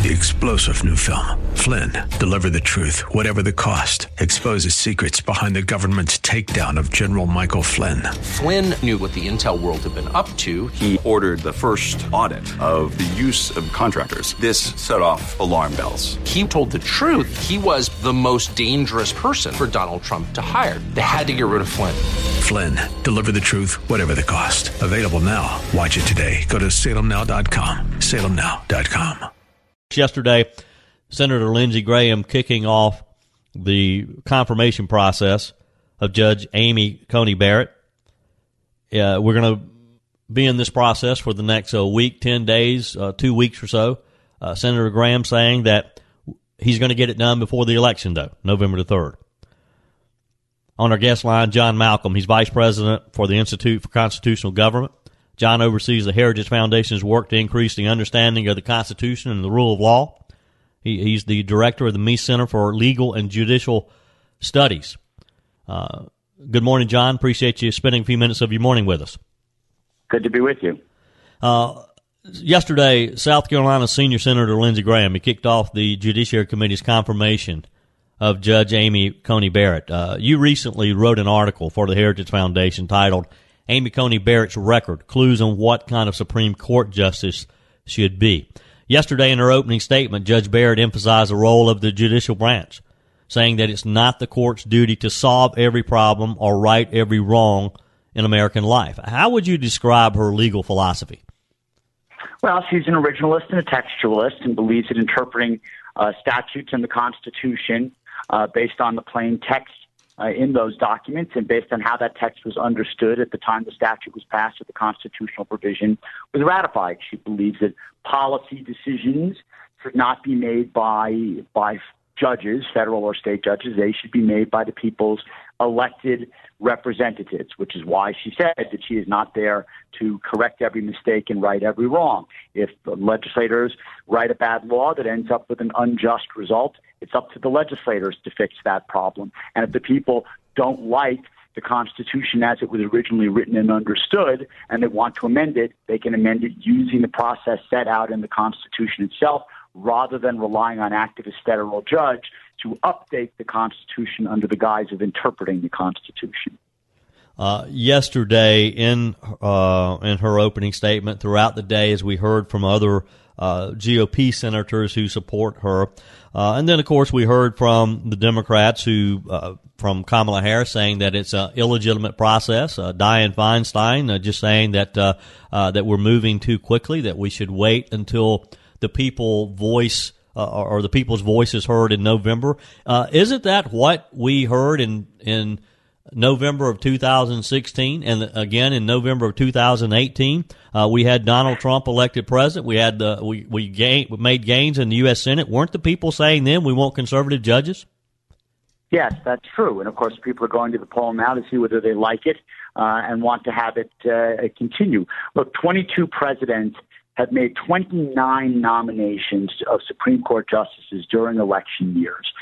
The explosive new film, Flynn, deliver the truth, whatever the cost, exposes secrets behind the government's takedown of General Michael Flynn. Flynn knew what the intel world had been up to. He ordered the first audit of the use of contractors. This set off alarm bells. He told the truth. He was the most dangerous person for Donald Trump to hire. They had to get rid of Flynn. Flynn, deliver the truth, whatever the cost. Available now. Watch it today. Go to salemnow.com. salemnow.com. Yesterday, Senator Lindsey Graham kicking off the confirmation process of Judge Amy Coney Barrett. We're going to be in this process for the next week, 10 days, 2 weeks or so. Senator Graham saying that he's going to get it done before the election, though, November the 3rd. On our guest line, John Malcolm. He's vice president for the Institute for Constitutional Government. John oversees the Heritage Foundation's work to increase the understanding of the Constitution and the rule of law. He's the director of the Meese Center for Legal and Judicial Studies. Good morning, John. Appreciate you spending a few minutes of your morning with us. Good to be with you. Yesterday, South Carolina Senior Senator Lindsey Graham, he kicked off the Judiciary Committee's confirmation of Judge Amy Coney Barrett. You recently wrote an article for the Heritage Foundation titled Amy Coney Barrett's Record, Clues on What Kind of Supreme Court Justice Should Be. Yesterday in her opening statement, Judge Barrett emphasized the role of the judicial branch, saying that it's not the court's duty to solve every problem or right every wrong in American life. How would you describe her legal philosophy? Well, she's an originalist and a textualist and believes in interpreting statutes and the Constitution based on the plain text in those documents and based on how that text was understood at the time the statute was passed or the constitutional provision was ratified. She believes that policy decisions should not be made by judges, federal or state judges. They should be made by the people's elected representatives, which is why she said that she is not there to correct every mistake and right every wrong. If the legislators write a bad law that ends up with an unjust result, it's up to the legislators to fix that problem. And if the people don't like the Constitution as it was originally written and understood, and they want to amend it, they can amend it using the process set out in the Constitution itself, rather than relying on activist federal judge to update the Constitution under the guise of interpreting the Constitution. Yesterday, in her opening statement, throughout the day, as we heard from other GOP senators who support her, and then, of course, we heard from the Democrats from Kamala Harris saying that it's an illegitimate process. Dianne Feinstein just saying that that we're moving too quickly, that we should wait until the people's voice is heard in November. Isn't that what we heard in November of 2016 and again in November of 2018? We had Donald Trump elected president. We had we made gains in the U.S. Senate. Weren't the people saying then we want conservative judges? Yes, that's true. And of course, people are going to the poll now to see whether they like it and want to have it continue. Look, 22 presidents have made 29 nominations of Supreme Court justices during election years.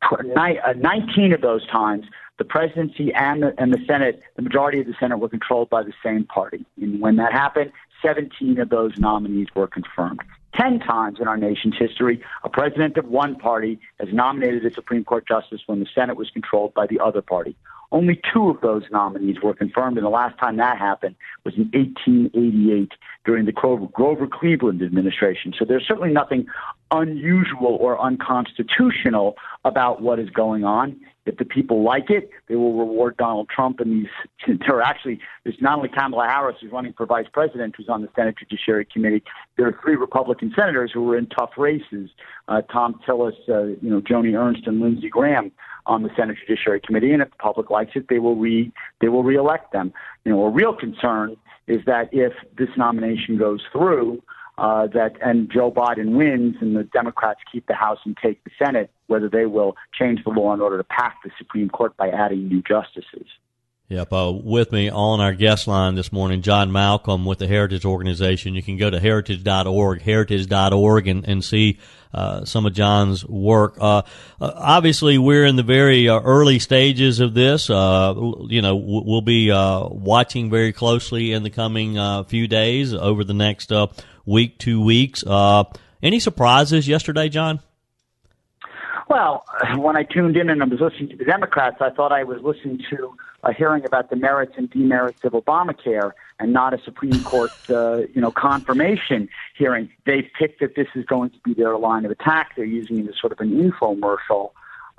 19 of those times, the presidency and the Senate, the majority of the Senate were controlled by the same party. And when that happened, 17 of those nominees were confirmed. 10 times in our nation's history, a president of one party has nominated a Supreme Court justice when the Senate was controlled by the other party. Only 2 of those nominees were confirmed, and the last time that happened was in 1888 during the Grover Cleveland administration. So there's certainly nothing unusual or unconstitutional about what is going on. If the people like it, they will reward Donald Trump and there's not only Kamala Harris who's running for vice president who's on the Senate Judiciary Committee. There are 3 Republican senators who were in tough races, Tom Tillis, Joni Ernst, and Lindsey Graham on the Senate Judiciary Committee. And if the public likes it, they will reelect them. A real concern is that if this nomination goes through, and Joe Biden wins and the Democrats keep the House and take the Senate, whether they will change the law in order to pack the Supreme Court by adding new justices. Yep. With me on our guest line this morning, John Malcolm with the Heritage Organization. You can go to heritage.org, and see some of John's work. Obviously, we're in the very early stages of this. We'll be watching very closely in the coming few days over the next week, 2 weeks. Any surprises yesterday, John? Well, when I tuned in and I was listening to the Democrats, I thought I was listening to a hearing about the merits and demerits of Obamacare and not a Supreme Court, confirmation hearing. They've picked that this is going to be their line of attack. They're using it as sort of an infomercial.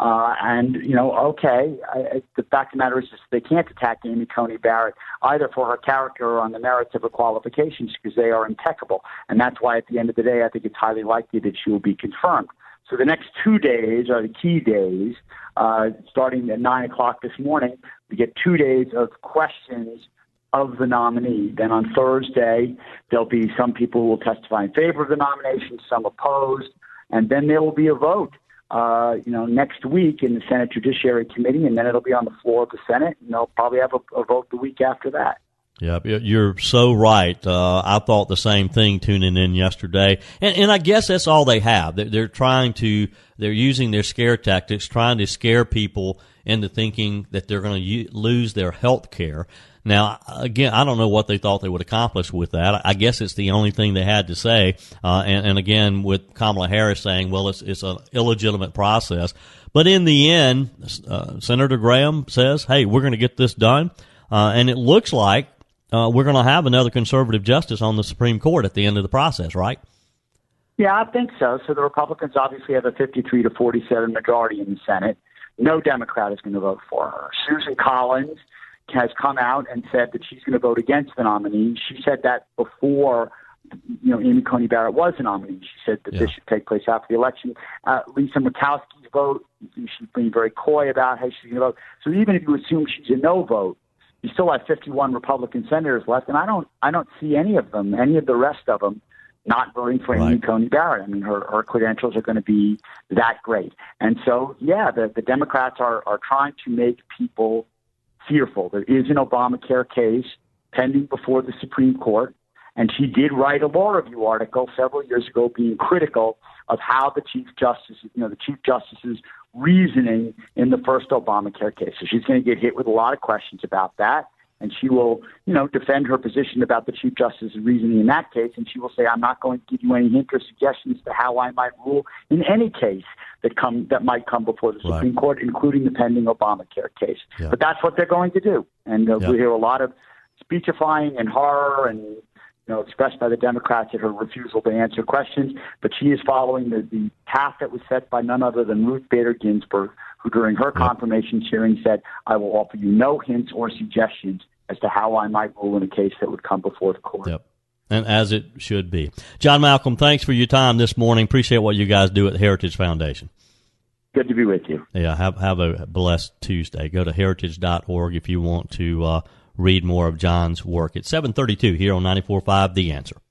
The fact of the matter is they can't attack Amy Coney Barrett either for her character or on the merits of her qualifications because they are impeccable. And that's why at the end of the day, I think it's highly likely that she will be confirmed. So the next 2 days are the key days. Starting at 9 o'clock this morning, we get 2 days of questions of the nominee. Then on Thursday, there'll be some people who will testify in favor of the nomination, some opposed, and then there will be a vote. Next week in the Senate Judiciary Committee, and then it'll be on the floor of the Senate, and they'll probably have a vote the week after that. Yeah, you're so right. I thought the same thing tuning in yesterday. And I guess that's all they have. They're using their scare tactics, trying to scare people into thinking that they're going to lose their health care. Now, again, I don't know what they thought they would accomplish with that. I guess it's the only thing they had to say. And again, with Kamala Harris saying, well, it's an illegitimate process. But in the end, Senator Graham says, hey, we're going to get this done. And it looks like we're going to have another conservative justice on the Supreme Court at the end of the process, right? Yeah, I think so. So the Republicans obviously have a 53 to 47 majority in the Senate. No Democrat is going to vote for her. Susan Collins has come out and said that she's going to vote against the nominee. She said that before, Amy Coney Barrett was a nominee. She said that this should take place after the election. Lisa Murkowski's vote, she's being very coy about how she's going to vote. So even if you assume she's a no vote, you still have 51 Republican senators left, and I don't see any of the rest of them not voting for Amy Coney Barrett. I mean, her credentials are going to be that great. And so, the Democrats are trying to make people fearful. There is an Obamacare case pending before the Supreme Court, and she did write a law review article several years ago being critical of how the Chief Justice's reasoning in the first Obamacare case. So she's going to get hit with a lot of questions about that, and she will, defend her position about the Chief Justice's reasoning in that case, and she will say, I'm not going to give you any hint or suggestions to how I might rule in any case that might come before the Supreme Court, including the pending Obamacare case. Yeah. But that's what they're going to do. And we hear a lot of speechifying and horror and expressed by the Democrats at her refusal to answer questions. But she is following the path that was set by none other than Ruth Bader Ginsburg, who during her confirmation hearing said, I will offer you no hints or suggestions as to how I might rule in a case that would come before the court. Yep. And as it should be. John Malcolm, thanks for your time this morning. Appreciate what you guys do at the Heritage Foundation. Good to be with you. Yeah, have a blessed Tuesday. Go to heritage.org if you want to read more of John's work. It's 7:32 here on 94.5 The Answer.